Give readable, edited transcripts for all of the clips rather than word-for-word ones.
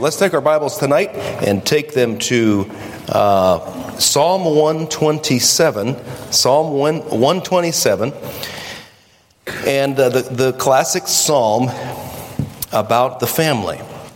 Let's take our Bibles tonight and take them to Psalm 127. Psalm 127. And the classic psalm about the family.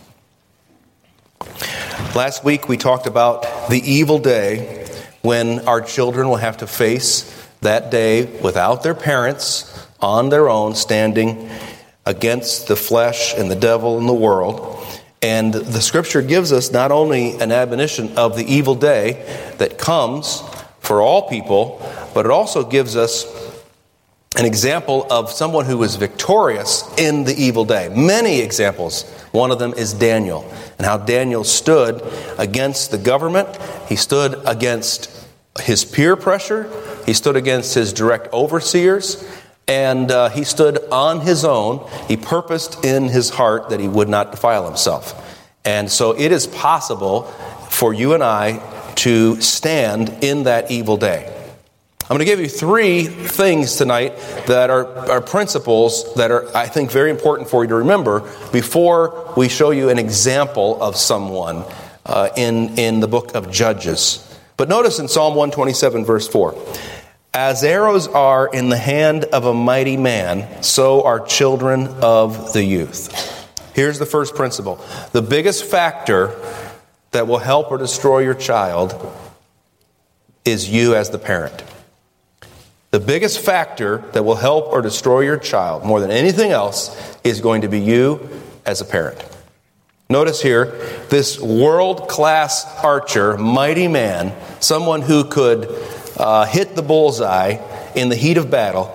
Last week we talked about the evil day when our children will have to face that day without their parents, on their own, standing against the flesh and the devil and the world. And the Scripture gives us not only an admonition of the evil day that comes for all people, but it also gives us an example of someone who was victorious in the evil day. Many examples. One of them is Daniel, and how Daniel stood against the government. He stood against his peer pressure. He stood against his direct overseers. And he stood on his own. He purposed in his heart that he would not defile himself. And so it is possible for you and I to stand in that evil day. I'm going to give you three things tonight that are principles that are, I think, very important for you to remember before we show you an example of someone in the book of Judges. But notice in Psalm 127, verse 4. As arrows are in the hand of a mighty man, so are children of the youth. Here's the first principle. The biggest factor that will help or destroy your child is you as the parent. The biggest factor that will help or destroy your child, more than anything else, is going to be you as a parent. Notice here, this world-class archer, mighty man, someone who could hit the bullseye in the heat of battle,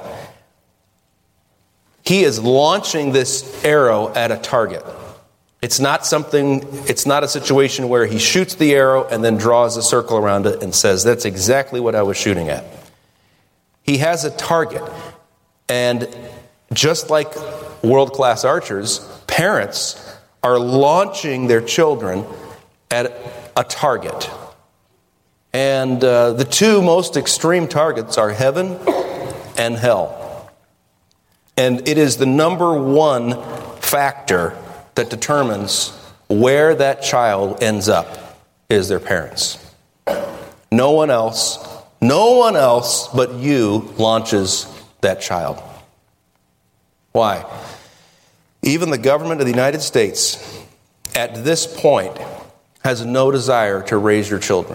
he is launching this arrow at a target. It's not a situation where he shoots the arrow and then draws a circle around it and says, that's exactly what I was shooting at. He has a target. And just like world-class archers, parents are launching their children at a target. And the two most extreme targets are heaven and hell. And it is the number one factor that determines where that child ends up is their parents. No one else but you launches that child. Why? Even the government of the United States at this point has no desire to raise your children.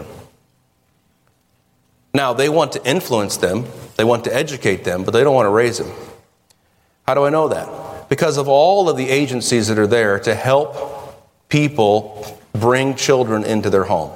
Now, they want to influence them, they want to educate them, but they don't want to raise them. How do I know that? Because of all of the agencies that are there to help people bring children into their home.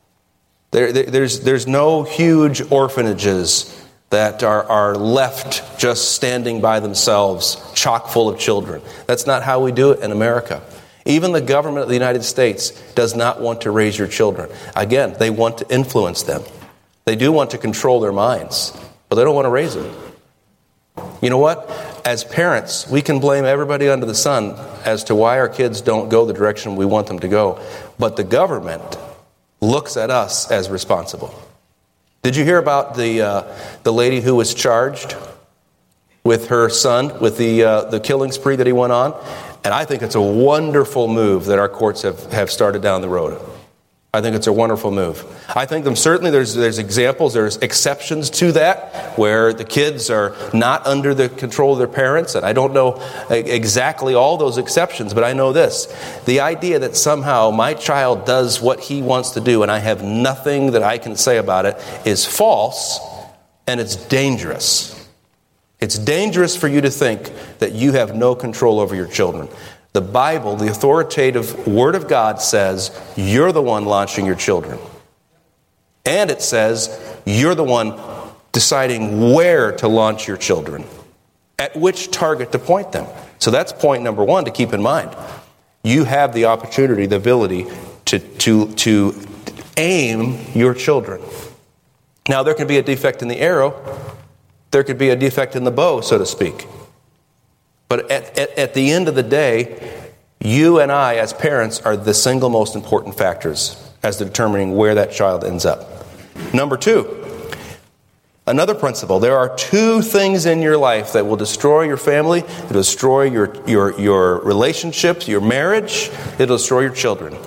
There's no huge orphanages that are left just standing by themselves, chock full of children. That's not how we do it in America. Even the government of the United States does not want to raise your children. Again, they want to influence them. They do want to control their minds, but they don't want to raise them. You know what? As parents, we can blame everybody under the sun as to why our kids don't go the direction we want them to go. But the government looks at us as responsible. Did you hear about the lady who was charged with her son, with the killing spree that he went on? And I think it's a wonderful move that our courts have started down the road. I think it's a wonderful move. I think certainly there's examples, there's exceptions to that, where the kids are not under the control of their parents, and I don't know exactly all those exceptions, but I know this. The idea that somehow my child does what he wants to do and I have nothing that I can say about it is false, and it's dangerous. It's dangerous for you to think that you have no control over your children. The Bible, the authoritative Word of God, says you're the one launching your children. And it says you're the one deciding where to launch your children, at which target to point them. So that's point number one to keep in mind. You have the opportunity, the ability to aim your children. Now, there can be a defect in the arrow. There could be a defect in the bow, so to speak. But at the end of the day, you and I as parents are the single most important factors as to determining where that child ends up. Number two, another principle. There are two things in your life that will destroy your family. It'll destroy your relationships, your marriage. It'll destroy your children.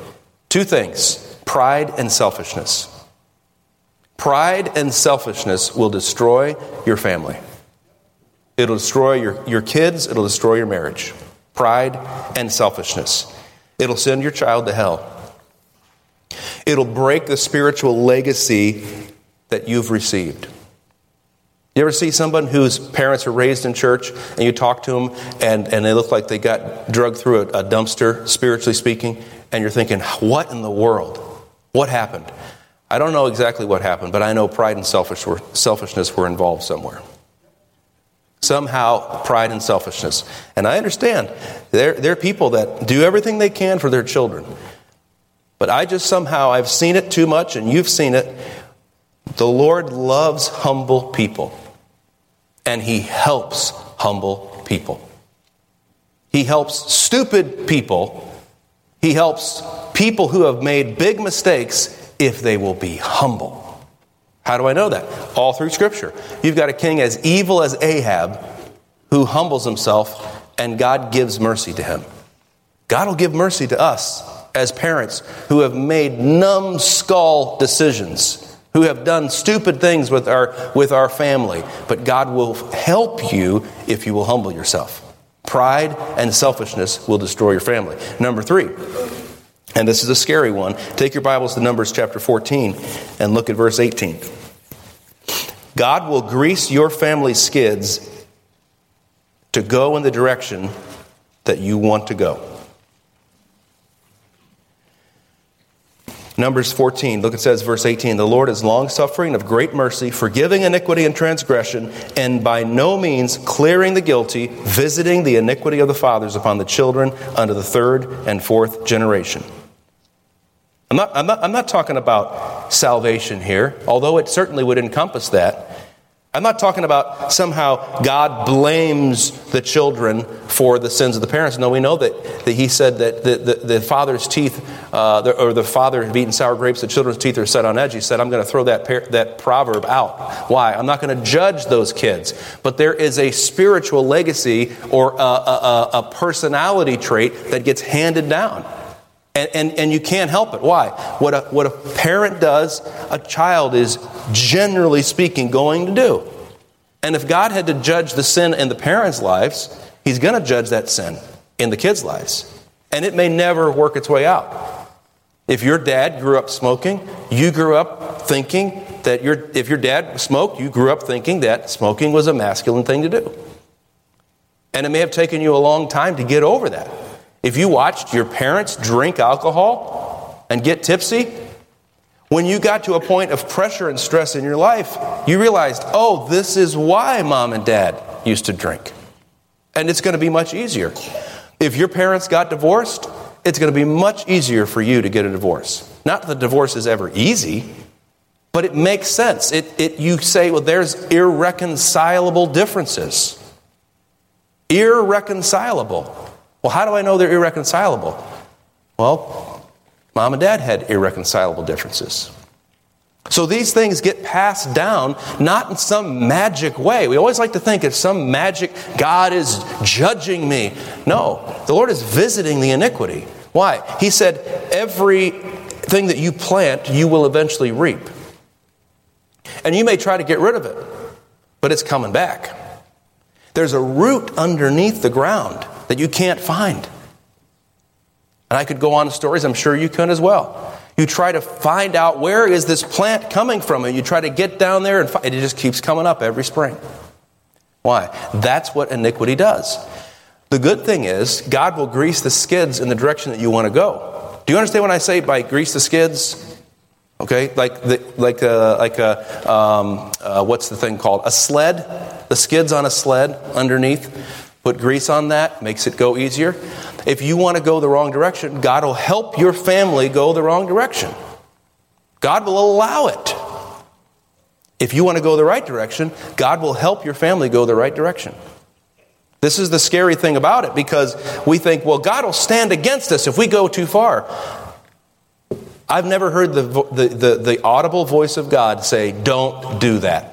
Two things: pride and selfishness. Pride and selfishness will destroy your family. It'll destroy your kids. It'll destroy your marriage. Pride and selfishness. It'll send your child to hell. It'll break the spiritual legacy that you've received. You ever see someone whose parents are raised in church and you talk to them and they look like they got drugged through a dumpster, spiritually speaking, and you're thinking, what in the world? What happened? I don't know exactly what happened, but I know pride and selfishness were involved somewhere. Somehow, pride and selfishness. And I understand there are people that do everything they can for their children. But I've seen it too much, and you've seen it. The Lord loves humble people. And He helps humble people. He helps stupid people. He helps people who have made big mistakes if they will be humble. How do I know that? All through Scripture. You've got a king as evil as Ahab who humbles himself, and God gives mercy to him. God will give mercy to us as parents who have made numbskull decisions, who have done stupid things with our family. But God will help you if you will humble yourself. Pride and selfishness will destroy your family. Number 3. And this is a scary one. Take your Bibles to Numbers chapter 14 and look at verse 18. God will grease your family's skids to go in the direction that you want to go. Numbers 14, look, it says, verse 18, the Lord is long-suffering, of great mercy, forgiving iniquity and transgression, and by no means clearing the guilty, visiting the iniquity of the fathers upon the children unto the 3rd and 4th generation. I'm not talking about salvation here, although it certainly would encompass that. I'm not talking about somehow God blames the children for the sins of the parents. No, we know that He said that the father's teeth, or the father have eaten sour grapes, the children's teeth are set on edge. He said, I'm going to throw that proverb out. Why? I'm not going to judge those kids. But there is a spiritual legacy or a personality trait that gets handed down. And you can't help it. Why? What a parent does, a child is, generally speaking, going to do. And if God had to judge the sin in the parents' lives, He's going to judge that sin in the kids' lives. And it may never work its way out. If your dad grew up smoking, you grew up thinking that if your dad smoked, you grew up thinking that smoking was a masculine thing to do. And it may have taken you a long time to get over that. If you watched your parents drink alcohol and get tipsy, when you got to a point of pressure and stress in your life, you realized, oh, this is why mom and dad used to drink. And it's going to be much easier. If your parents got divorced, it's going to be much easier for you to get a divorce. Not that divorce is ever easy, but it makes sense. You say, well, there's irreconcilable differences. Irreconcilable. Well, how do I know they're irreconcilable? Well, mom and dad had irreconcilable differences. So these things get passed down, not in some magic way. We always like to think it's some magic, God is judging me. No, the Lord is visiting the iniquity. Why? He said, everything that you plant, you will eventually reap. And you may try to get rid of it, but it's coming back. There's a root underneath the ground that you can't find. And I could go on to stories, I'm sure you can as well. You try to find out where is this plant coming from, and you try to get down there and it just keeps coming up every spring. Why? That's what iniquity does. The good thing is, God will grease the skids in the direction that you want to go. Do you understand what I say by grease the skids? Okay, what's the thing called? A sled. The skids on a sled underneath. Put grease on that, makes it go easier. If you want to go the wrong direction, God will help your family go the wrong direction. God will allow it. If you want to go the right direction, God will help your family go the right direction. This is the scary thing about it, because we think, well, God will stand against us if we go too far. I've never heard the audible voice of God say, don't do that.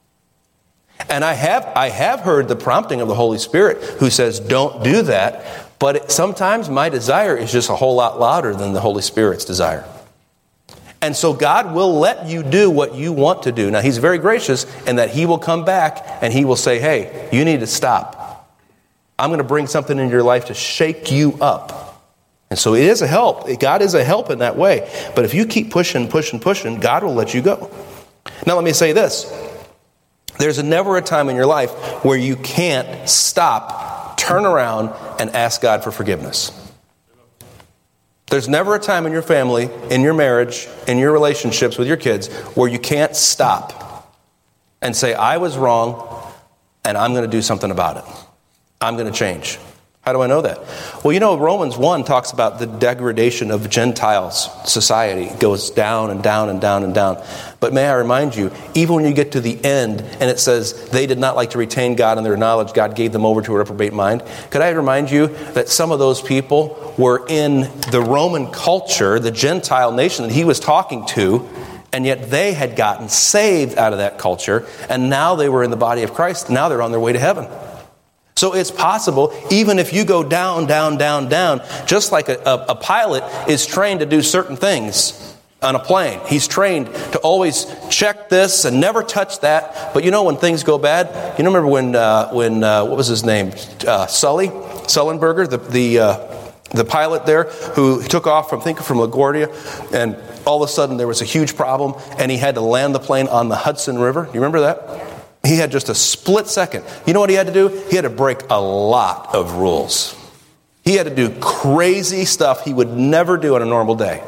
And I have heard the prompting of the Holy Spirit who says, don't do that. But sometimes my desire is just a whole lot louder than the Holy Spirit's desire. And so God will let you do what you want to do. Now, He's very gracious in that He will come back and He will say, hey, you need to stop. I'm going to bring something into your life to shake you up. And so it is a help. God is a help in that way. But if you keep pushing, God will let you go. Now, let me say this. There's never a time in your life where you can't stop, turn around, and ask God for forgiveness. There's never a time in your family, in your marriage, in your relationships with your kids, where you can't stop and say, I was wrong, and I'm going to do something about it. I'm going to change. How do I know that? Well, Romans 1 talks about the degradation of Gentiles' society. It goes down and down and down and down. But may I remind you, even when you get to the end, and it says they did not like to retain God in their knowledge, God gave them over to a reprobate mind. Could I remind you that some of those people were in the Roman culture, the Gentile nation that he was talking to, and yet they had gotten saved out of that culture, and now they were in the body of Christ. Now they're on their way to heaven. So it's possible, even if you go down, down, down, down, just like a pilot is trained to do certain things on a plane. He's trained to always check this and never touch that. But when things go bad, remember when what was his name? Sullenberger, the pilot there who took off from LaGuardia, and all of a sudden there was a huge problem and he had to land the plane on the Hudson River. Do you remember that? He had just a split second. You know what he had to do? He had to break a lot of rules. He had to do crazy stuff he would never do on a normal day.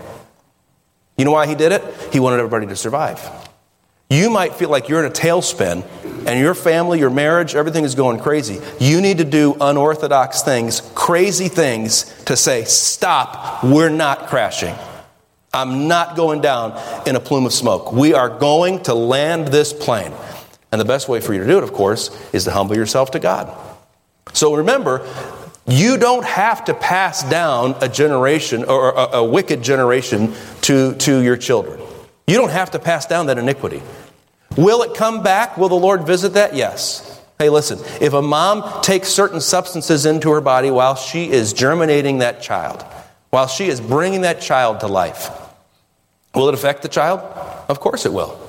You know why he did it? He wanted everybody to survive. You might feel like you're in a tailspin and your family, your marriage, everything is going crazy. You need to do unorthodox things, crazy things to say, stop, we're not crashing. I'm not going down in a plume of smoke. We are going to land this plane. And the best way for you to do it, of course, is to humble yourself to God. So remember, you don't have to pass down a generation or a wicked generation to your children. You don't have to pass down that iniquity. Will it come back? Will the Lord visit that? Yes. Hey, listen, if a mom takes certain substances into her body while she is germinating that child, while she is bringing that child to life, will it affect the child? Of course it will.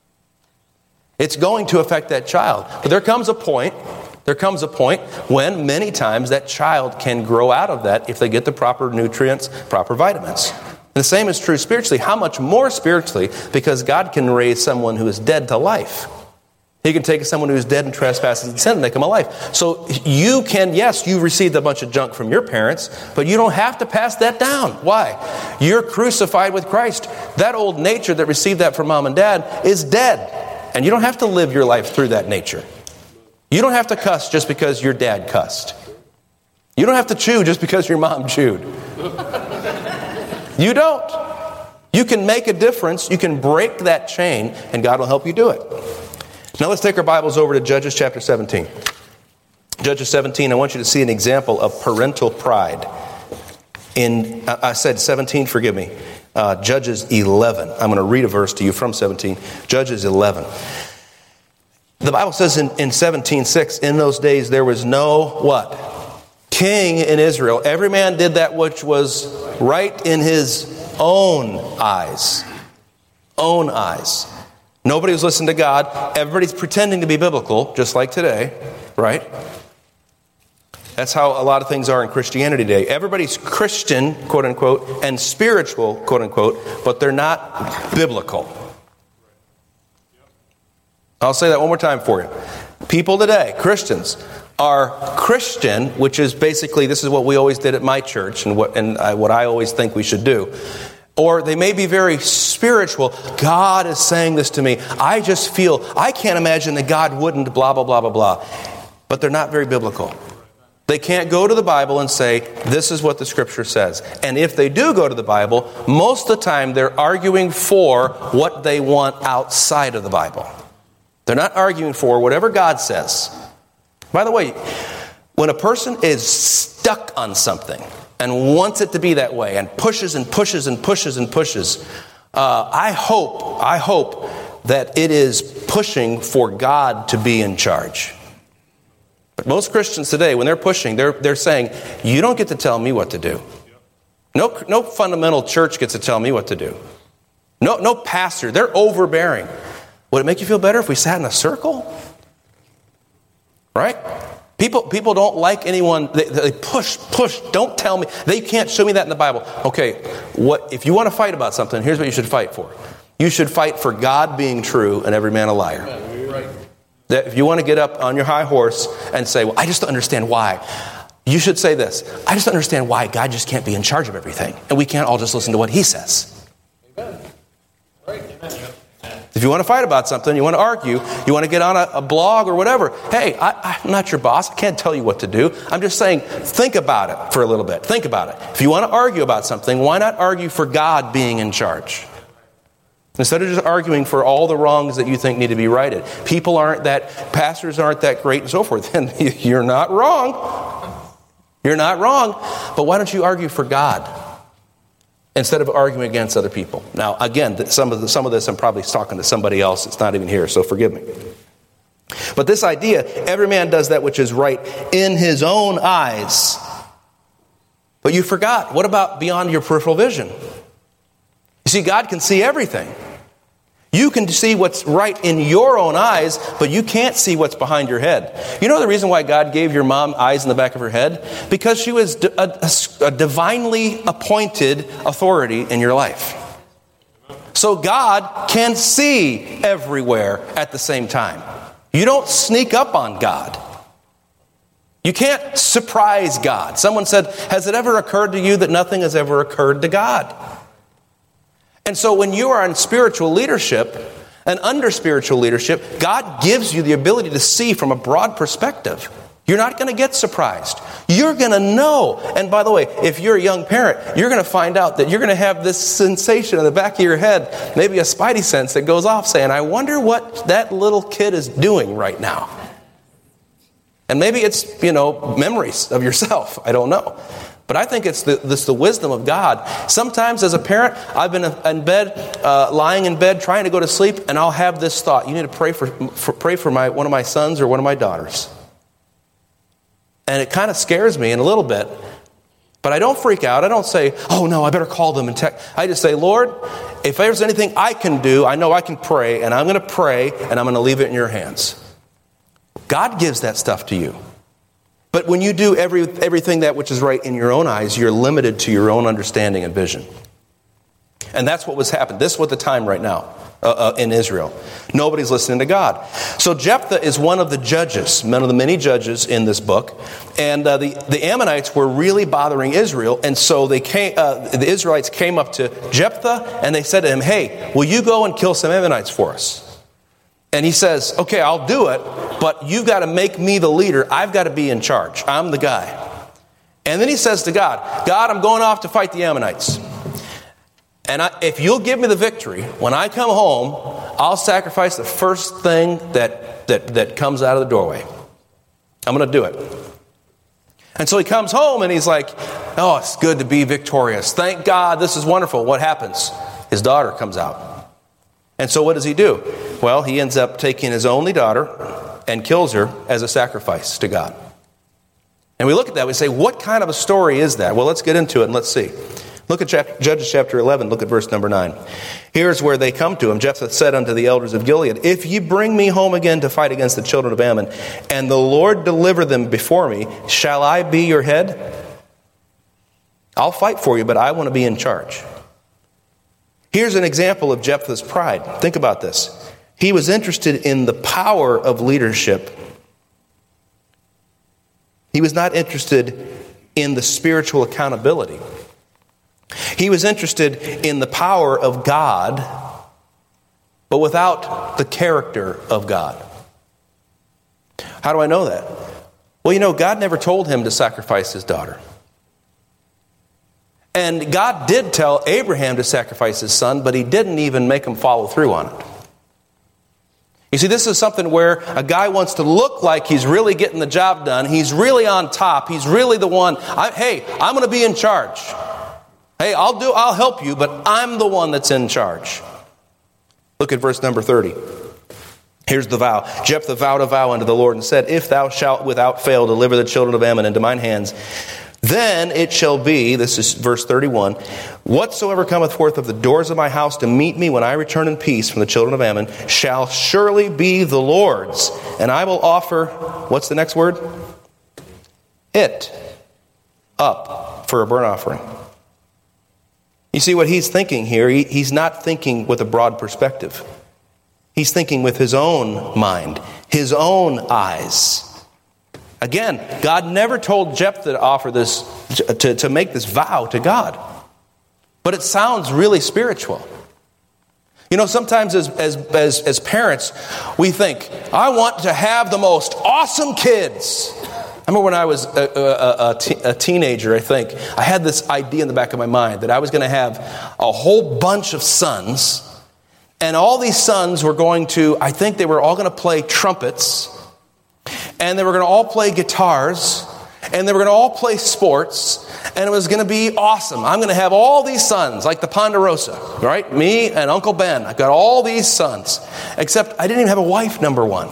It's going to affect that child. But there comes a point when many times that child can grow out of that if they get the proper nutrients, proper vitamins. And the same is true spiritually. How much more spiritually? Because God can raise someone who is dead to life. He can take someone who is dead in trespasses and sin and make them alive. So you can, yes, you received a bunch of junk from your parents, but you don't have to pass that down. Why? You're crucified with Christ. That old nature that received that from mom and dad is dead. And you don't have to live your life through that nature. You don't have to cuss just because your dad cussed. You don't have to chew just because your mom chewed. You don't. You can make a difference. You can break that chain, and God will help you do it. Now let's take our Bibles over to Judges chapter 17. Judges 17, I want you to see an example of parental pride. I said 17, forgive me. Judges 11. I'm going to read a verse to you from 17. Judges 11. The Bible says in 17:6, in those days there was no, what? King in Israel. Every man did that which was right in his own eyes. Own eyes. Nobody was listening to God. Everybody's pretending to be biblical, just like today, right? That's how a lot of things are in Christianity today. Everybody's Christian, quote unquote, and spiritual, quote unquote, but they're not biblical. I'll say that one more time for you. People today, Christians, are Christian, which is basically, this is what we always did at my church and what I always think we should do. Or they may be very spiritual. God is saying this to me. I can't imagine that God wouldn't, blah, blah, blah, blah, blah. But they're not very biblical. They can't go to the Bible and say, this is what the Scripture says. And if they do go to the Bible, most of the time they're arguing for what they want outside of the Bible. They're not arguing for whatever God says. By the way, when a person is stuck on something and wants it to be that way and pushes and pushes and pushes and pushes, I hope that it is pushing for God to be in charge. But most Christians today, when they're pushing, they're saying, you don't get to tell me what to do. No fundamental church gets to tell me what to do. No pastor. They're overbearing. Would it make you feel better if we sat in a circle? Right? People don't like anyone. They push. Don't tell me. They can't show me that in the Bible. Okay, if you want to fight about something, here's what you should fight for. You should fight for God being true and every man a liar. Right. That if you want to get up on your high horse and say, well, I just don't understand why. You should say this. I just don't understand why God just can't be in charge of everything. And we can't all just listen to what he says. Amen. Right. If you want to fight about something, you want to argue, you want to get on a blog or whatever, hey, I'm not your boss. I can't tell you what to do. I'm just saying, think about it for a little bit. Think about it. If you want to argue about something, why not argue for God being in charge? Instead of just arguing for all the wrongs that you think need to be righted. Pastors aren't that great and so forth. Then you're not wrong. You're not wrong. But why don't you argue for God instead of arguing against other people? Now, again, some of this I'm probably talking to somebody else that's not even here, so forgive me. But this idea, every man does that which is right in his own eyes. But you forgot, what about beyond your peripheral vision? You see, God can see everything. You can see what's right in your own eyes, but you can't see what's behind your head. You know the reason why God gave your mom eyes in the back of her head? Because she was a divinely appointed authority in your life. So God can see everywhere at the same time. You don't sneak up on God. You can't surprise God. Someone said, has it ever occurred to you that nothing has ever occurred to God? And so when you are in spiritual leadership and under spiritual leadership, God gives you the ability to see from a broad perspective. You're not going to get surprised. You're going to know. And by the way, if you're a young parent, you're going to find out that you're going to have this sensation in the back of your head, maybe a spidey sense that goes off saying, I wonder what that little kid is doing right now. And maybe it's, memories of yourself. I don't know. But I think it's the wisdom of God. Sometimes as a parent, I've been in bed, lying in bed, trying to go to sleep, and I'll have this thought. You need to pray for one of my sons or one of my daughters. And it kind of scares me in a little bit. But I don't freak out. I don't say, oh no, I better call them and text. I just say, Lord, if there's anything I can do, I know I can pray, and I'm going to pray, and I'm going to leave it in your hands. God gives that stuff to you. But when you do everything that which is right in your own eyes, you're limited to your own understanding and vision. And that's what was happening. This is what the time right now in Israel. Nobody's listening to God. So Jephthah is one of the judges, one of the many judges in this book. And the Ammonites were really bothering Israel. And so the Israelites came up to Jephthah and they said to him, hey, will you go and kill some Ammonites for us? And he says, okay, I'll do it, but you've got to make me the leader. I've got to be in charge. I'm the guy. And then he says to God, I'm going off to fight the Ammonites. And if you'll give me the victory, when I come home, I'll sacrifice the first thing that comes out of the doorway. I'm going to do it. And so he comes home and he's like, oh, it's good to be victorious. Thank God, this is wonderful. What happens? His daughter comes out. And so what does he do? Well, he ends up taking his only daughter and kills her as a sacrifice to God. And we look at that, we say, what kind of a story is that? Well, let's get into it and let's see. Look at Judges chapter 11, look at verse number 9. Here's where they come to him. Jephthah said unto the elders of Gilead, if ye bring me home again to fight against the children of Ammon, and the Lord deliver them before me, shall I be your head? I'll fight for you, but I want to be in charge. Here's an example of Jephthah's pride. Think about this. He was interested in the power of leadership. He was not interested in the spiritual accountability. He was interested in the power of God, but without the character of God. How do I know that? Well, God never told him to sacrifice his daughter. And God did tell Abraham to sacrifice his son, but he didn't even make him follow through on it. You see, this is something where a guy wants to look like he's really getting the job done. He's really on top. He's really the one. I'm going to be in charge. Hey, I'll help you, but I'm the one that's in charge. Look at verse number 30. Here's the vow. Jephthah vowed a vow unto the Lord and said, if thou shalt without fail deliver the children of Ammon into mine hands, then it shall be, this is verse 31, whatsoever cometh forth of the doors of my house to meet me when I return in peace from the children of Ammon shall surely be the Lord's. And I will offer, what's the next word? It up for a burnt offering. You see what he's thinking here? He's not thinking with a broad perspective. He's thinking with his own mind, his own eyes. Again, God never told Jephthah to offer this, to make this vow to God. But it sounds really spiritual. You know, sometimes as parents, we think, I want to have the most awesome kids. I remember when I was a teenager, I think, I had this idea in the back of my mind that I was going to have a whole bunch of sons. And all these sons were going to, I think they were all going to play trumpets. And they were going to all play guitars. And they were going to all play sports. And it was going to be awesome. I'm going to have all these sons, like the Ponderosa, right? Me and Uncle Ben. I've got all these sons. Except I didn't even have a wife, number one.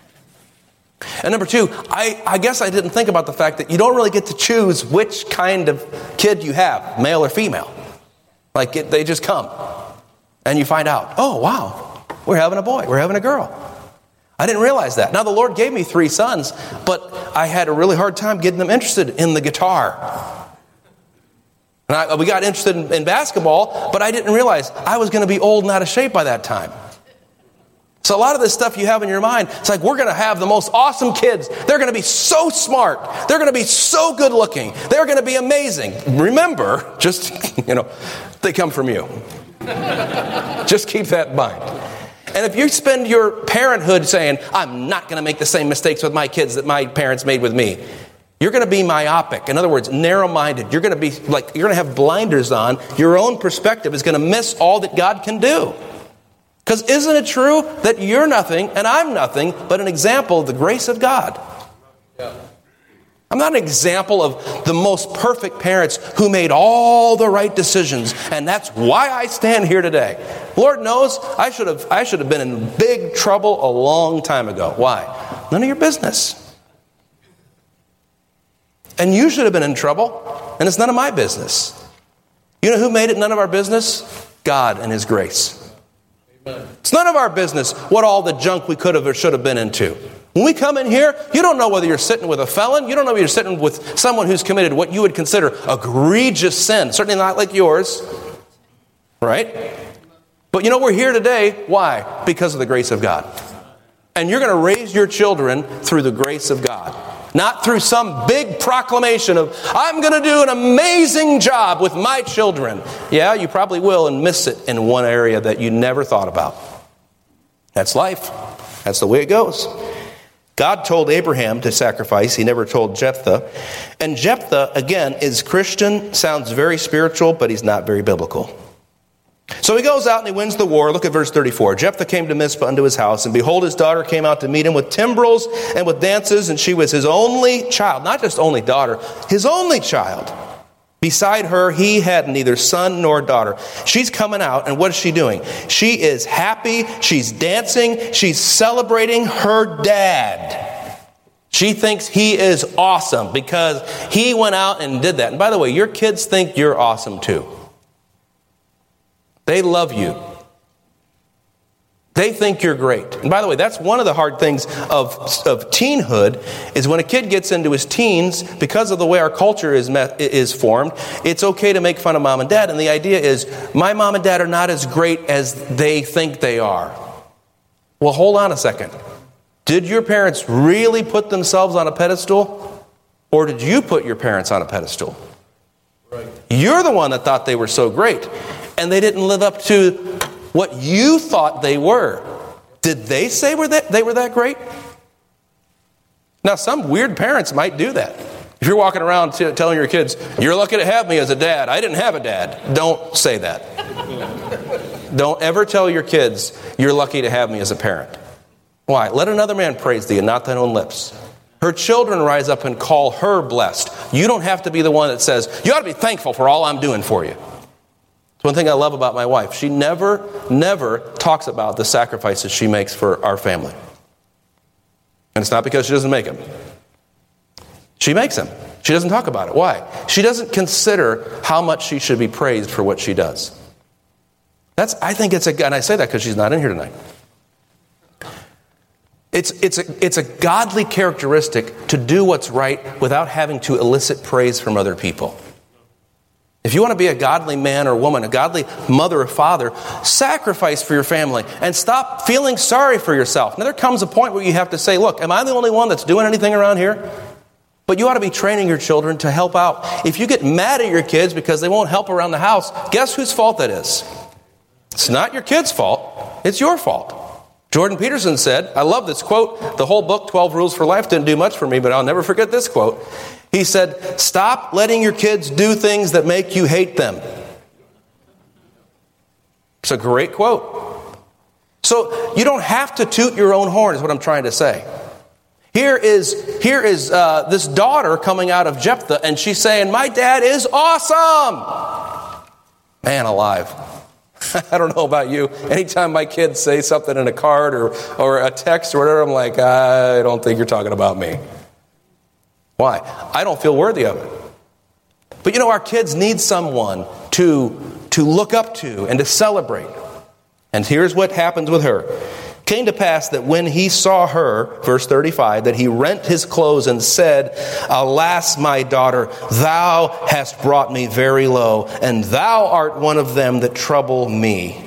And number two, I guess I didn't think about the fact that you don't really get to choose which kind of kid you have, male or female. Like they just come. And you find out, oh, wow, we're having a boy, we're having a girl. I didn't realize that. Now, the Lord gave me 3 sons, but I had a really hard time getting them interested in the guitar. And we got interested in basketball, but I didn't realize I was going to be old and out of shape by that time. So a lot of this stuff you have in your mind, it's like we're going to have the most awesome kids. They're going to be so smart. They're going to be so good looking. They're going to be amazing. Remember, just, they come from you. Just keep that in mind. And if you spend your parenthood saying, I'm not going to make the same mistakes with my kids that my parents made with me, you're going to be myopic. In other words, narrow-minded. You're going to be like, you're going to have blinders on. Your own perspective is going to miss all that God can do. Because isn't it true that you're nothing and I'm nothing but an example of the grace of God? Yeah. I'm not an example of the most perfect parents who made all the right decisions, and that's why I stand here today. Lord knows I should have been in big trouble a long time ago. Why? None of your business. And you should have been in trouble, and it's none of my business. You know who made it none of our business? God and His grace. Amen. It's none of our business what all the junk we could have or should have been into. When we come in here, you don't know whether you're sitting with a felon. You don't know whether you're sitting with someone who's committed what you would consider egregious sin. Certainly not like yours. Right? But we're here today. Why? Because of the grace of God. And you're going to raise your children through the grace of God. Not through some big proclamation of, I'm going to do an amazing job with my children. Yeah, you probably will and miss it in one area that you never thought about. That's life. That's the way it goes. God told Abraham to sacrifice. He never told Jephthah. And Jephthah, again, is Christian, sounds very spiritual, but he's not very biblical. So he goes out and he wins the war. Look at verse 34. Jephthah came to Mizpah unto his house, and behold, his daughter came out to meet him with timbrels and with dances, and she was his only child, not just only daughter, his only child. Beside her, he had neither son nor daughter. She's coming out, and what is she doing? She is happy, she's dancing, she's celebrating her dad. She thinks he is awesome because he went out and did that. And by the way, your kids think you're awesome too. They love you. They think you're great. And by the way, that's one of the hard things of teenhood is when a kid gets into his teens, because of the way our culture is formed, it's okay to make fun of mom and dad. And the idea is, my mom and dad are not as great as they think they are. Well, hold on a second. Did your parents really put themselves on a pedestal? Or did you put your parents on a pedestal? Right. You're the one that thought they were so great. And they didn't live up to what you thought they were. Did they say they were that great? Now, some weird parents might do that. If you're walking around telling your kids, you're lucky to have me as a dad. I didn't have a dad. Don't say that. Don't ever tell your kids, you're lucky to have me as a parent. Why? Let another man praise thee and not thine own lips. Her children rise up and call her blessed. You don't have to be the one that says, you ought to be thankful for all I'm doing for you. That's One thing I love about my wife, she never talks about the sacrifices she makes for our family. And it's not because she doesn't make them. She makes them. She doesn't talk about it. Why? She doesn't consider how much she should be praised for what she does. I think it's and I say that because she's not in here tonight. It's a godly characteristic to do what's right without having to elicit praise from other people. If you want to be a godly man or woman, a godly mother or father, sacrifice for your family and stop feeling sorry for yourself. Now there comes a point where you have to say, look, am I the only one that's doing anything around here? But you ought to be training your children to help out. If you get mad at your kids because they won't help around the house, guess whose fault that is? It's not your kids' fault. It's your fault. Jordan Peterson said, I love this quote. The whole book, 12 Rules for Life, didn't do much for me, but I'll never forget this quote. He said, stop letting your kids do things that make you hate them. It's a great quote. So you don't have to toot your own horn, is what I'm trying to say. Here is this daughter coming out of Jephthah, and she's saying, my dad is awesome. Man alive. I don't know about you. Anytime my kids say something in a card or a text or whatever, I'm like, I don't think you're talking about me. Why? I don't feel worthy of it. But our kids need someone to look up to and to celebrate. And here's what happens with her. Came to pass that when he saw her, verse 35, that he rent his clothes and said, alas, my daughter, thou hast brought me very low, and thou art one of them that trouble me.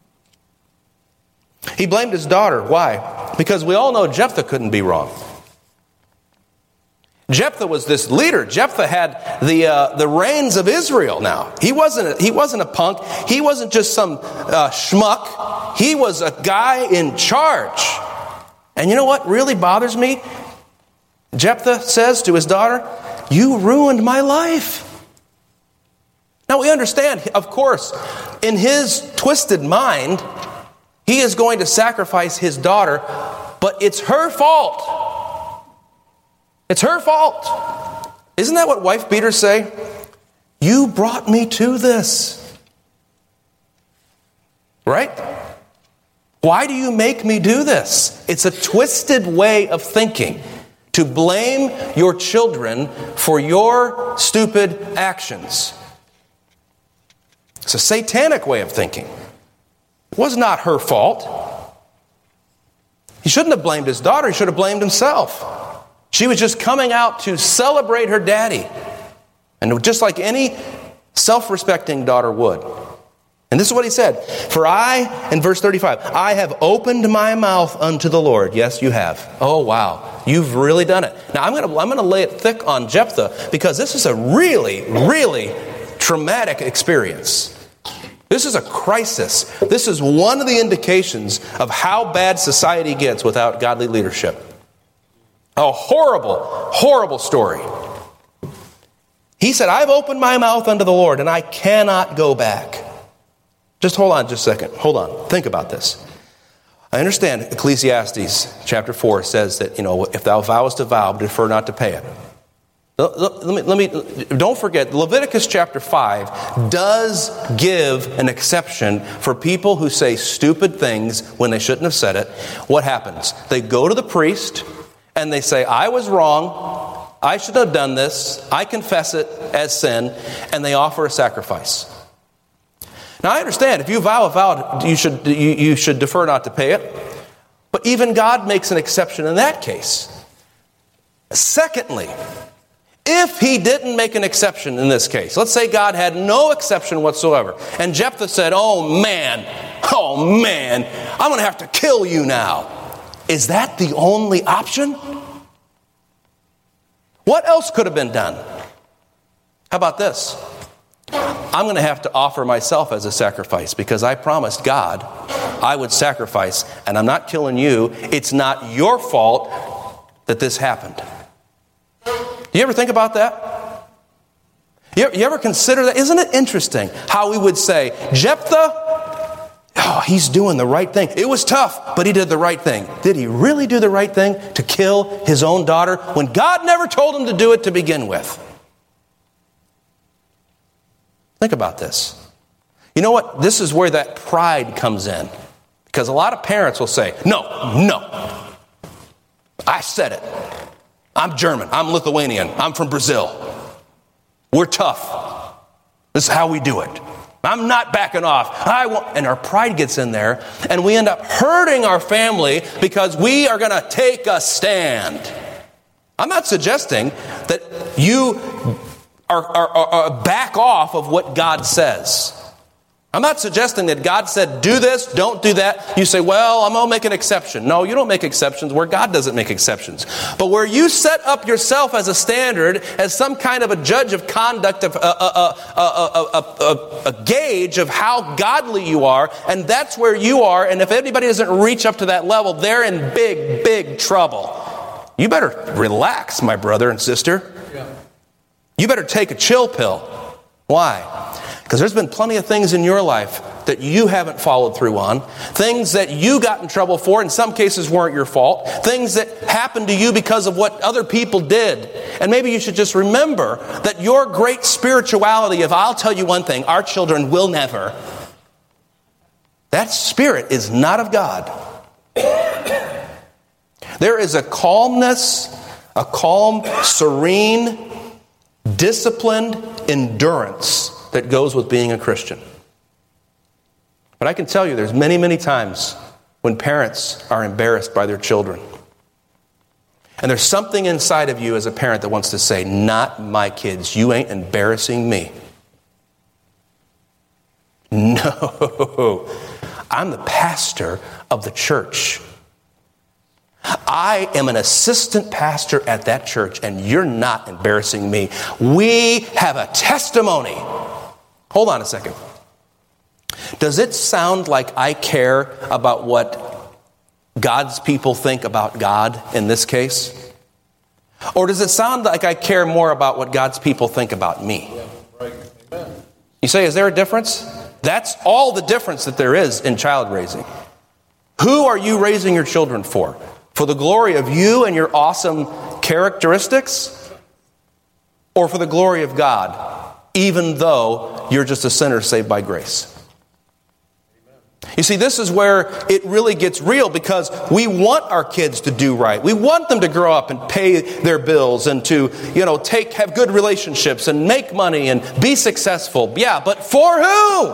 He blamed his daughter. Why? Because we all know Jephthah couldn't be wrong. Jephthah was this leader. Jephthah had the reins of Israel now. He wasn't a punk. He wasn't just some schmuck. He was a guy in charge. And you know what really bothers me? Jephthah says to his daughter, you ruined my life. Now we understand, of course, in his twisted mind, he is going to sacrifice his daughter, but it's her fault. It's her fault. Isn't that what wife beaters say? You brought me to this. Right? Why do you make me do this? It's a twisted way of thinking. To blame your children for your stupid actions. It's a satanic way of thinking. It was not her fault. He shouldn't have blamed his daughter. He should have blamed himself. She was just coming out to celebrate her daddy. And just like any self-respecting daughter would. And this is what he said. For I, in verse 35, I have opened my mouth unto the Lord. Yes, you have. Oh, wow. You've really done it. Now, I'm going to lay it thick on Jephthah because this is a really, really traumatic experience. This is a crisis. This is one of the indications of how bad society gets without godly leadership. A horrible, horrible story. He said, I've opened my mouth unto the Lord, and I cannot go back. Just hold on just a second. Hold on. Think about this. I understand Ecclesiastes chapter 4 says that, if thou vowest a vow, defer not to pay it. Don't forget, Leviticus chapter 5 does give an exception for people who say stupid things when they shouldn't have said it. What happens? They go to the priest, and they say, I was wrong, I should have done this, I confess it as sin, and they offer a sacrifice. Now I understand, if you vow a vow, you should defer not to pay it, but even God makes an exception in that case. Secondly, if he didn't make an exception in this case, let's say God had no exception whatsoever, and Jephthah said, oh man, I'm going to have to kill you now. Is that the only option? What else could have been done? How about this? I'm going to have to offer myself as a sacrifice because I promised God I would sacrifice, and I'm not killing you. It's not your fault that this happened. Do you ever think about that? You ever consider that? Isn't it interesting how we would say, Jephthah, he's doing the right thing. It was tough, but he did the right thing. Did he really do the right thing to kill his own daughter when God never told him to do it to begin with? Think about this. You know what? This is where that pride comes in. Because a lot of parents will say, no, I said it. I'm German. I'm Lithuanian. I'm from Brazil. We're tough. This is how we do it. I'm not backing off. And our pride gets in there, and we end up hurting our family because we are going to take a stand. I'm not suggesting that you are back off of what God says. I'm not suggesting that God said, do this, don't do that. You say, well, I'm going to make an exception. No, you don't make exceptions where God doesn't make exceptions. But where you set up yourself as a standard, as some kind of a judge of conduct, of a gauge of how godly you are, and that's where you are, and if anybody doesn't reach up to that level, they're in big, big trouble. You better relax, my brother and sister. You better take a chill pill. Why? Because there's been plenty of things in your life that you haven't followed through on. Things that you got in trouble for, in some cases weren't your fault. Things that happened to you because of what other people did. And maybe you should just remember that your great spirituality, if I'll tell you one thing, our children will never. That spirit is not of God. There is a calmness, a calm, serene, disciplined endurance that goes with being a Christian. But I can tell you there's many, many times when parents are embarrassed by their children. And there's something inside of you as a parent that wants to say, not my kids. You ain't embarrassing me. No. I'm the pastor of the church. I am an assistant pastor at that church, and you're not embarrassing me. We have a testimony. Hold on a second. Does it sound like I care about what God's people think about God in this case? Or does it sound like I care more about what God's people think about me? You say, is there a difference? That's all the difference that there is in child raising. Who are you raising your children for? For the glory of you and your awesome characteristics? Or for the glory of God? Even though you're just a sinner saved by grace. You see, this is where it really gets real because we want our kids to do right. We want them to grow up and pay their bills and to, have good relationships and make money and be successful. Yeah, but for who?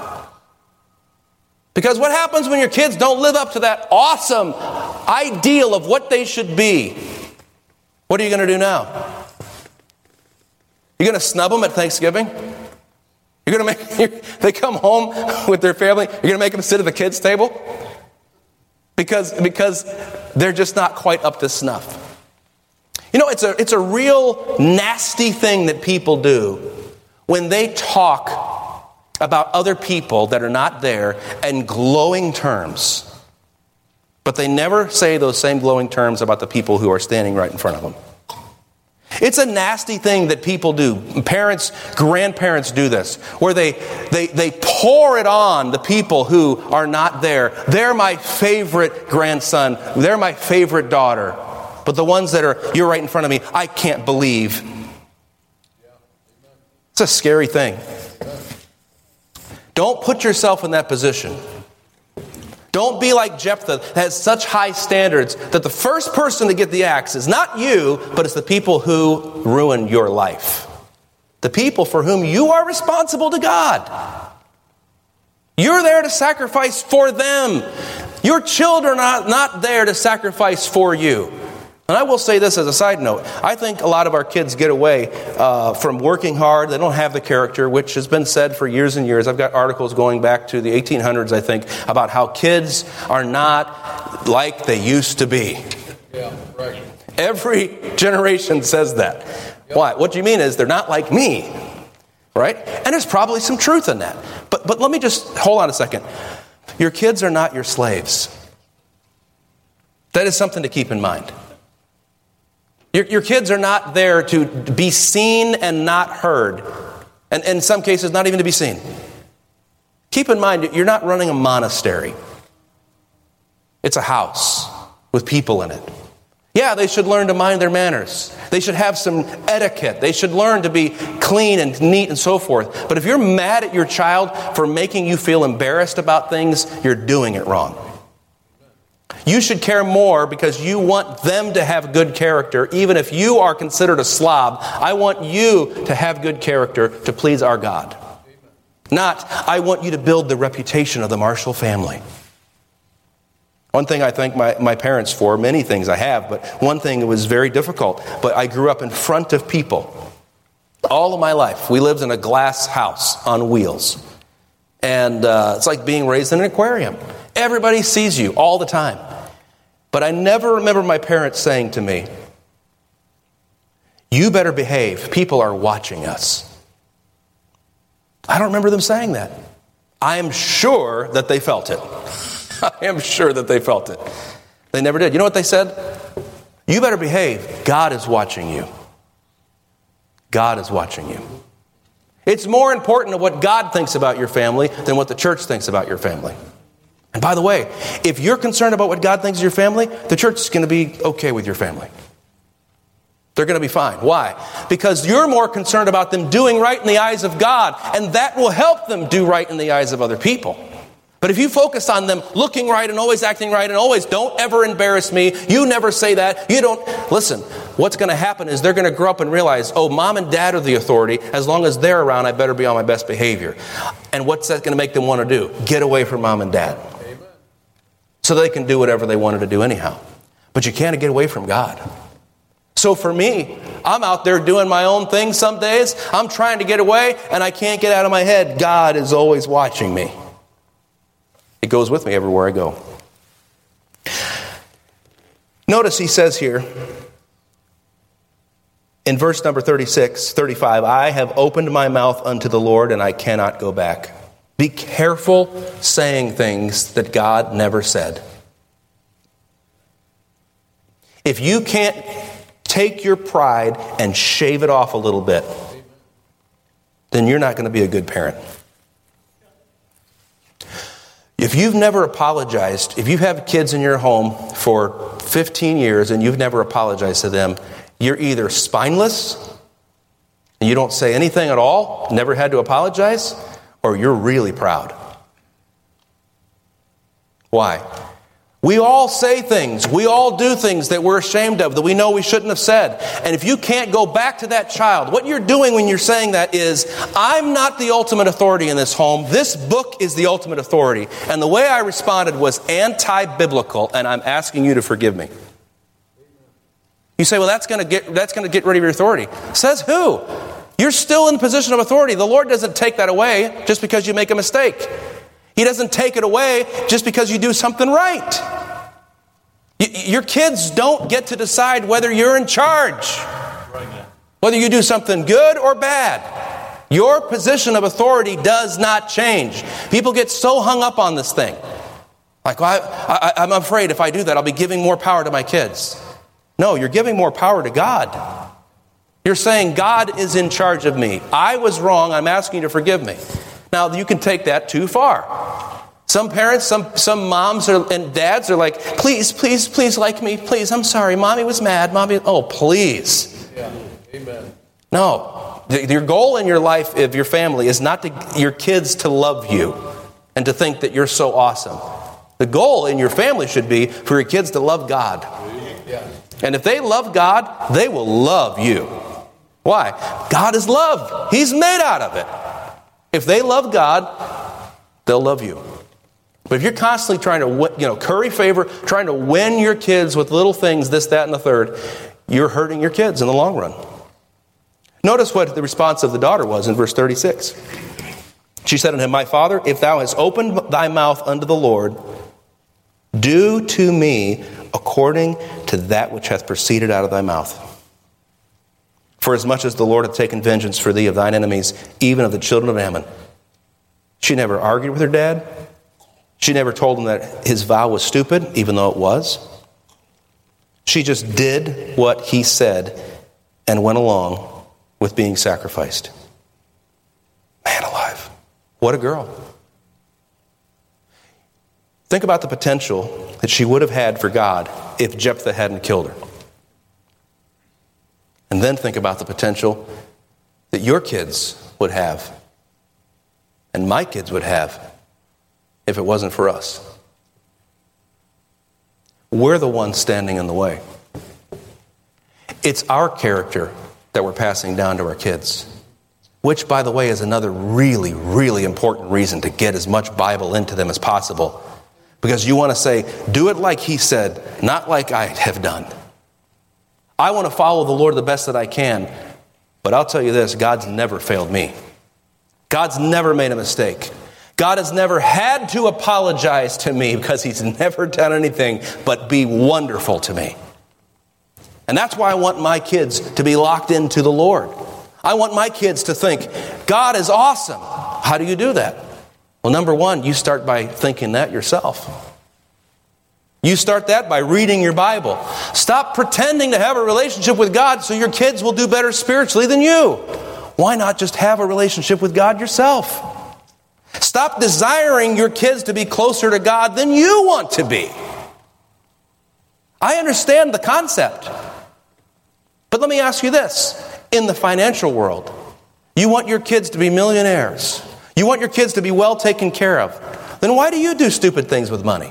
Because what happens when your kids don't live up to that awesome ideal of what they should be? What are you going to do now? You're going to snub them at Thanksgiving? You're going to they come home with their family, you're going to make them sit at the kids' table? Because they're just not quite up to snuff. It's a real nasty thing that people do when they talk about other people that are not there in glowing terms. But they never say those same glowing terms about the people who are standing right in front of them. It's a nasty thing that people do. Parents, grandparents do this, where they pour it on the people who are not there. They're my favorite grandson. They're my favorite daughter. But the ones you're right in front of me, I can't believe. It's a scary thing. Don't put yourself in that position. Don't be like Jephthah that has such high standards that the first person to get the axe is not you, but it's the people who ruin your life. The people for whom you are responsible to God. You're there to sacrifice for them. Your children are not there to sacrifice for you. And I will say this as a side note. I think a lot of our kids get away from working hard. They don't have the character, which has been said for years and years. I've got articles going back to the 1800s, I think, about how kids are not like they used to be. Yeah, right. Every generation says that. Yep. Why? What you mean is they're not like me. Right? And there's probably some truth in that. But let me just, hold on a second. Your kids are not your slaves. That is something to keep in mind. Your kids are not there to be seen and not heard. And in some cases, not even to be seen. Keep in mind, you're not running a monastery. It's a house with people in it. Yeah, they should learn to mind their manners. They should have some etiquette. They should learn to be clean and neat and so forth. But if you're mad at your child for making you feel embarrassed about things, you're doing it wrong. You should care more because you want them to have good character. Even if you are considered a slob, I want you to have good character to please our God. Not, I want you to build the reputation of the Marshall family. One thing I thank my parents for, many things I have, but one thing that was very difficult, but I grew up in front of people. All of my life, we lived in a glass house on wheels. And it's like being raised in an aquarium. Everybody sees you all the time. But I never remember my parents saying to me, you better behave. People are watching us. I don't remember them saying that. I am sure that they felt it. I am sure that they felt it. They never did. You know what they said? You better behave. God is watching you. God is watching you. It's more important to what God thinks about your family than what the church thinks about your family. And by the way, if you're concerned about what God thinks of your family, the church is going to be okay with your family. They're going to be fine. Why? Because you're more concerned about them doing right in the eyes of God, and that will help them do right in the eyes of other people. But if you focus on them looking right and always acting right and always, don't ever embarrass me, you never say that, you don't, listen, what's going to happen is they're going to grow up and realize, oh, mom and dad are the authority. As long as they're around, I better be on my best behavior. And what's that going to make them want to do? Get away from mom and dad. Amen. So they can do whatever they wanted to do anyhow. But you can't get away from God. So for me, I'm out there doing my own thing some days. I'm trying to get away and I can't get out of my head. God is always watching me. It goes with me everywhere I go. Notice he says here in verse number 35, I have opened my mouth unto the Lord and I cannot go back. Be careful saying things that God never said. If you can't take your pride and shave it off a little bit, then you're not going to be a good parent. If you've never apologized, if you have kids in your home for 15 years and you've never apologized to them, you're either spineless and you don't say anything at all, never had to apologize, or you're really proud. Why? We all say things, we all do things that we're ashamed of, that we know we shouldn't have said. And if you can't go back to that child, what you're doing when you're saying that is, I'm not the ultimate authority in this home. This book is the ultimate authority. And the way I responded was anti-biblical, and I'm asking you to forgive me. You say, well, that's going to get rid of your authority. Says who? You're still in the position of authority. The Lord doesn't take that away just because you make a mistake. He doesn't take it away just because you do something right. Your kids don't get to decide whether you're in charge. Whether you do something good or bad. Your position of authority does not change. People get so hung up on this thing. Like, well, I'm afraid if I do that, I'll be giving more power to my kids. No, you're giving more power to God. You're saying, God is in charge of me. I was wrong. I'm asking you to forgive me. Now, you can take that too far. Some parents, some moms and dads are like, please, please, please like me. Please, I'm sorry. Mommy was mad. Mommy, oh, please. Yeah. Amen. No. Your goal in your life, of your family, is not your kids to love you and to think that you're so awesome. The goal in your family should be for your kids to love God. Yeah. And if they love God, they will love you. Why? God is love. He's made out of it. If they love God, they'll love you. But if you're constantly trying to, curry favor, trying to win your kids with little things, this, that, and the third, you're hurting your kids in the long run. Notice what the response of the daughter was in verse 36. She said unto him, my father, if thou hast opened thy mouth unto the Lord, do to me according to that which hath proceeded out of thy mouth. For as much as the Lord hath taken vengeance for thee of thine enemies, even of the children of Ammon. She never argued with her dad. She never told him that his vow was stupid, even though it was. She just did what he said and went along with being sacrificed. Man alive. What a girl. Think about the potential that she would have had for God if Jephthah hadn't killed her. And then think about the potential that your kids would have and my kids would have if it wasn't for us. We're the ones standing in the way. It's our character that we're passing down to our kids, which, by the way, is another really, really important reason to get as much Bible into them as possible. Because you want to say, do it like he said, not like I have done. I want to follow the Lord the best that I can. But I'll tell you this, God's never failed me. God's never made a mistake. God has never had to apologize to me because he's never done anything but be wonderful to me. And that's why I want my kids to be locked into the Lord. I want my kids to think, God is awesome. How do you do that? Well, number one, you start by thinking that yourself. You start that by reading your Bible. Stop pretending to have a relationship with God so your kids will do better spiritually than you. Why not just have a relationship with God yourself? Stop desiring your kids to be closer to God than you want to be. I understand the concept. But let me ask you this. In the financial world, you want your kids to be millionaires. You want your kids to be well taken care of. Then why do you do stupid things with money?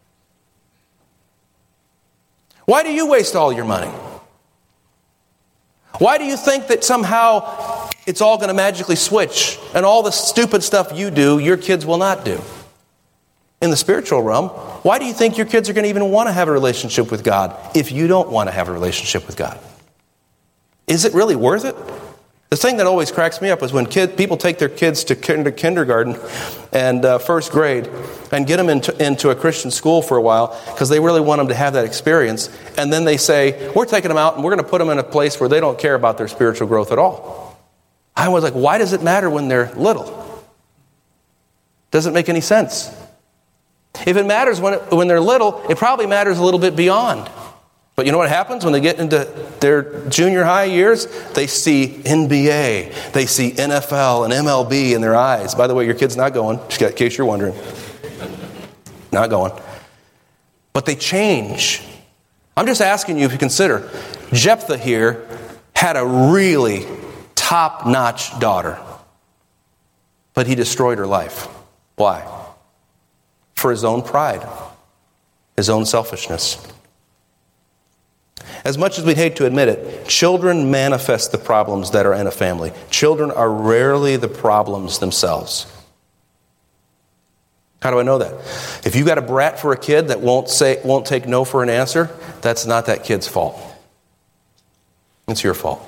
Why do you waste all your money? Why do you think that somehow it's all going to magically switch and all the stupid stuff you do, your kids will not do? In the spiritual realm, why do you think your kids are going to even want to have a relationship with God if you don't want to have a relationship with God? Is it really worth it? The thing that always cracks me up is when people take their kids to kindergarten and first grade and get them into a Christian school for a while because they really want them to have that experience. And then they say, we're taking them out and we're going to put them in a place where they don't care about their spiritual growth at all. I was like, why does it matter when they're little? Doesn't make any sense. If it matters when they're little, it probably matters a little bit beyond. But you know what happens when they get into their junior high years? They see NBA, they see NFL and MLB in their eyes. By the way, your kid's not going, in case you're wondering. Not going. But they change. I'm just asking you if you consider, Jephthah here had a really top-notch daughter. But he destroyed her life. Why? For his own pride, his own selfishness. As much as we'd hate to admit it, children manifest the problems that are in a family. Children are rarely the problems themselves. How do I know that? If you've got a brat for a kid that won't take no for an answer, that's not that kid's fault. It's your fault.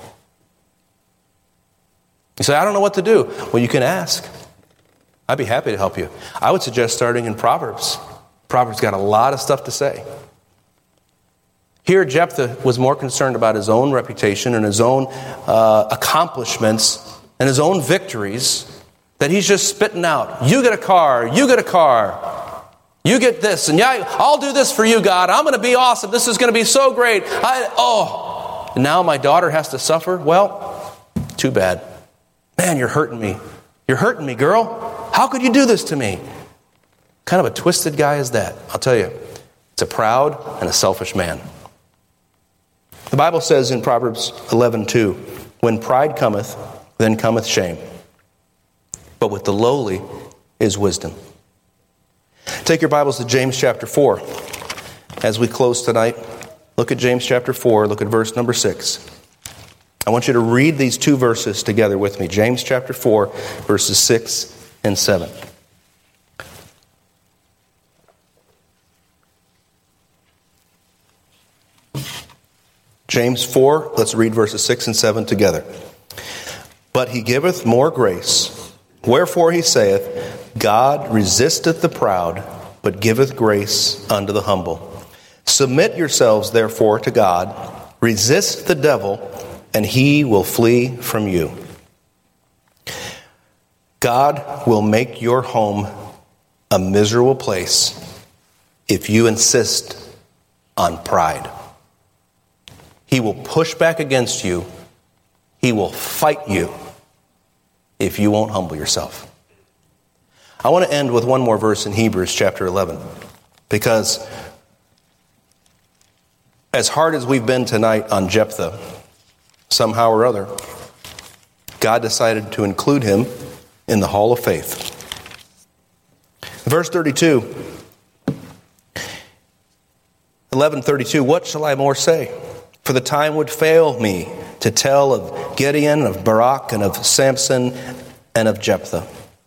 You say, I don't know what to do. Well, you can ask. I'd be happy to help you. I would suggest starting in Proverbs. Proverbs got a lot of stuff to say. Here, Jephthah was more concerned about his own reputation and his own accomplishments and his own victories that he's just spitting out. You get a car, you get a car, you get this, and yeah, I'll do this for you, God. I'm going to be awesome. This is going to be so great. Now my daughter has to suffer? Well, too bad. Man, you're hurting me. You're hurting me, girl. How could you do this to me? What kind of a twisted guy is that? I'll tell you, it's a proud and a selfish man. The Bible says in Proverbs 11:2, when pride cometh, then cometh shame. But with the lowly is wisdom. Take your Bibles to James chapter 4. As we close tonight, look at James chapter 4, look at verse number 6. I want you to read these two verses together with me. James chapter 4, verses 6 and 7. James 4, let's read verses 6 and 7 together. But he giveth more grace. Wherefore he saith, God resisteth the proud, but giveth grace unto the humble. Submit yourselves therefore to God. Resist the devil, and he will flee from you. God will make your home a miserable place if you insist on pride. He will push back against you. He will fight you if you won't humble yourself. I want to end with one more verse in Hebrews chapter 11. Because as hard as we've been tonight on Jephthah, somehow or other, God decided to include him in the hall of faith. Verse 32, 11:32, what shall I more say? For the time would fail me to tell of Gideon, of Barak, and of Samson, and of Jephthah.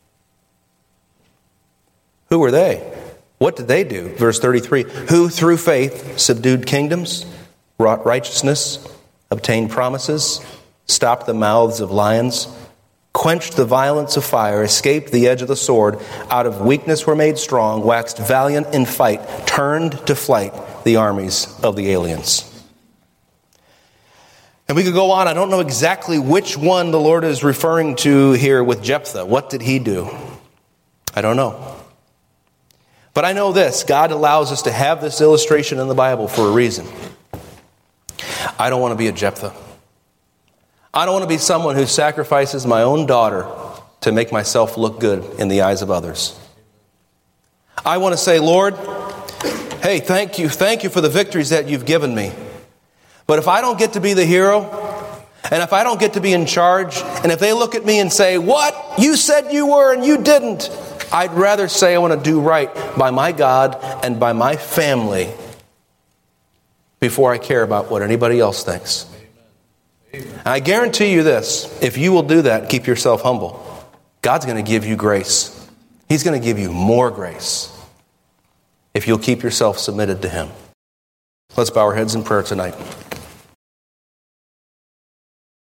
Who were they? What did they do? Verse 33, who through faith subdued kingdoms, wrought righteousness, obtained promises, stopped the mouths of lions, quenched the violence of fire, escaped the edge of the sword, out of weakness were made strong, waxed valiant in fight, turned to flight the armies of the aliens. And we could go on. I don't know exactly which one the Lord is referring to here with Jephthah. What did he do? I don't know. But I know this. God allows us to have this illustration in the Bible for a reason. I don't want to be a Jephthah. I don't want to be someone who sacrifices my own daughter to make myself look good in the eyes of others. I want to say, Lord, hey, thank you for the victories that you've given me. But if I don't get to be the hero, and if I don't get to be in charge, and if they look at me and say, what? You said you were and you didn't. I'd rather say I want to do right by my God and by my family before I care about what anybody else thinks. Amen. I guarantee you this, if you will do that, keep yourself humble, God's going to give you grace. He's going to give you more grace if you'll keep yourself submitted to Him. Let's bow our heads in prayer tonight.